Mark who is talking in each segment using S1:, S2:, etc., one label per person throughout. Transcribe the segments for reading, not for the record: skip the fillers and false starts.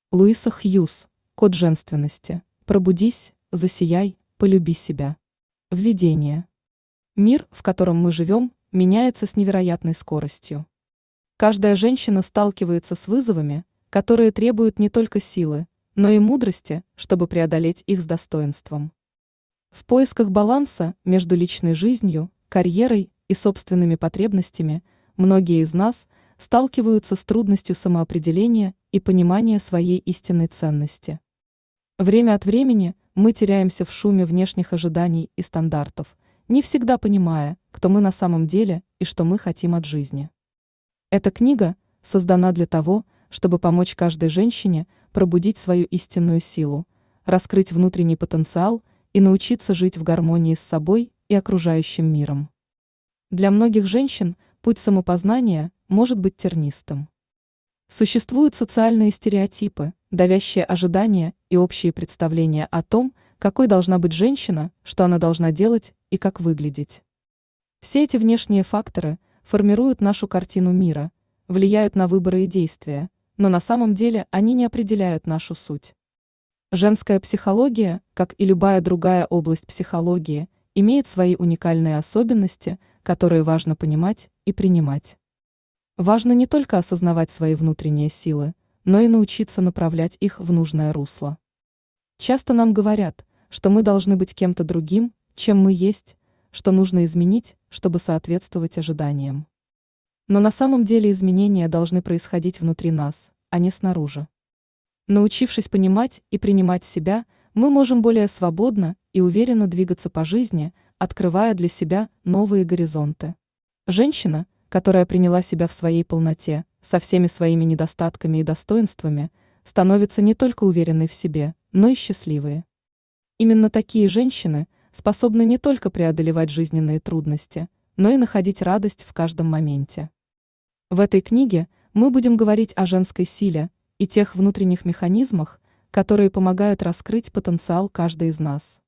S1: Луиса Хьюз. Код женственности. Пробудись, засияй, полюби себя. Введение. Мир, в котором мы живем, меняется с невероятной скоростью. Каждая женщина сталкивается с вызовами, которые требуют не только силы, но и мудрости, чтобы преодолеть их с достоинством. В поисках баланса между личной жизнью, карьерой и собственными потребностями многие из нас сталкиваются с трудностью самоопределения и понимания своей истинной ценности. Время от времени мы теряемся в шуме внешних ожиданий и стандартов, не всегда понимая, кто мы на самом деле и что мы хотим от жизни. Эта книга создана для того, чтобы помочь каждой женщине пробудить свою истинную силу, раскрыть внутренний потенциал и научиться жить в гармонии с собой и окружающим миром. Для многих женщин путь самопознания может быть тернистым. Существуют социальные стереотипы, давящие ожидания и общие представления о том, какой должна быть женщина, что она должна делать и как выглядеть. Все эти внешние факторы формируют нашу картину мира, влияют на выборы и действия, но на самом деле они не определяют нашу суть. Женская психология, как и любая другая область психологии, имеет свои уникальные особенности, которые важно понимать и принимать. Важно не только осознавать свои внутренние силы, но и научиться направлять их в нужное русло. Часто нам говорят, что мы должны быть кем-то другим, чем мы есть, что нужно изменить, чтобы соответствовать ожиданиям. Но на самом деле изменения должны происходить внутри нас, а не снаружи. Научившись понимать и принимать себя, мы можем более свободно и уверенно двигаться по жизни, открывая для себя новые горизонты. Женщина, которая приняла себя в своей полноте, со всеми своими недостатками и достоинствами, становится не только уверенной в себе, но и счастливой. Именно такие женщины способны не только преодолевать жизненные трудности, но и находить радость в каждом моменте. В этой книге мы будем говорить о женской силе и тех внутренних механизмах, которые помогают раскрыть потенциал каждой из нас.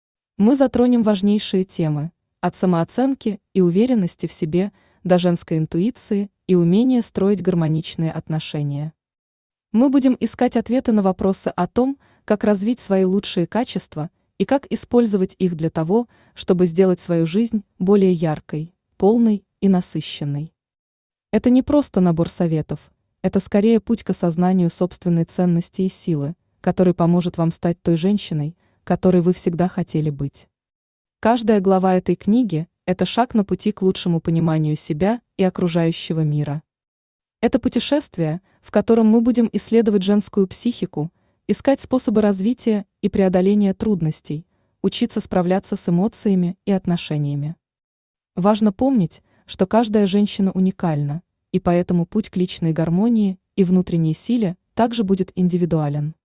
S1: Мы затронем важнейшие темы, от самооценки и уверенности в себе до женской интуиции и умения строить гармоничные отношения. Мы будем искать ответы на вопросы о том, как развить свои лучшие качества и как использовать их для того, чтобы сделать свою жизнь более яркой, полной и насыщенной. Это не просто набор советов, это скорее путь к осознанию собственной ценности и силы, который поможет вам стать той женщиной, которой вы всегда хотели быть. Каждая глава этой книги – это шаг на пути к лучшему пониманию себя и окружающего мира. Это путешествие, в котором мы будем исследовать женскую психику, искать способы развития и преодоления трудностей, учиться справляться с эмоциями и отношениями. Важно помнить, что каждая женщина уникальна, и поэтому путь к личной гармонии и внутренней силе также будет индивидуален.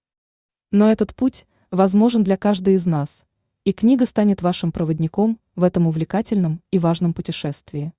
S1: Но этот путь возможен для каждой из нас, и книга станет вашим проводником в этом увлекательном и важном путешествии.